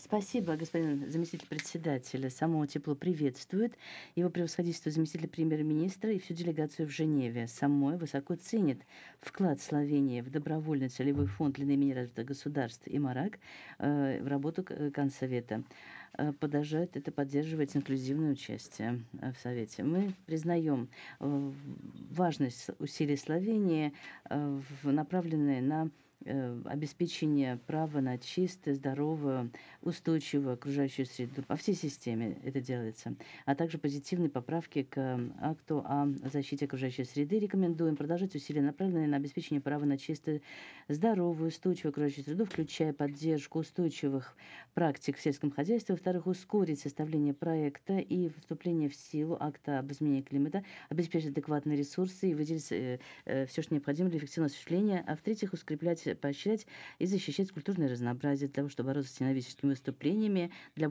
Спасибо, господин заместитель председателя. Само тепло приветствует его превосходительство заместитель премьер-министра и всю делегацию в Женеве. Самой высоко ценит вклад Словении в добровольный целевой фонд для наименее развитых государств ИМАРАК в работу Консовета. Продолжает это поддерживать инклюзивное участие в Совете. Мы признаем важность усилий Словении, направленные на обеспечение права на чистую, здоровую, устойчивую окружающую среду. По всей системе это делается. А также позитивные поправки к акту о защите окружающей среды. Рекомендуем продолжать усилия, направленные на обеспечение права на чистую, здоровую, устойчивую окружающую среду, включая поддержку устойчивых практик в сельском хозяйстве. Во-вторых, ускорить составление проекта и вступление в силу акта об изменении климата, обеспечить адекватные ресурсы и выделить все, что необходимо для эффективного осуществления. А в-третьих, укреплять, поощрять и защищать культурное разнообразие для того, чтобы бороться с ненавистническими выступлениями, для